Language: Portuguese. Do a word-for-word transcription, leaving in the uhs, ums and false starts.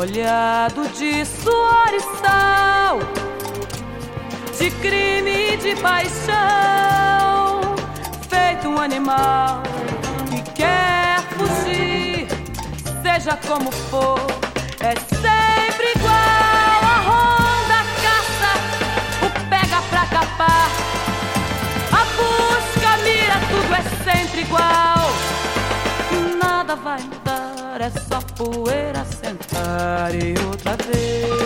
molhado de suor e sal, de crime e de paixão, feito um animal que quer fugir, seja como for, é sempre igual. A ronda, a caça, o pega pra capar, a busca, a mira, tudo é sempre igual. Nada vai mudar, é só poeira sentar e outra vez.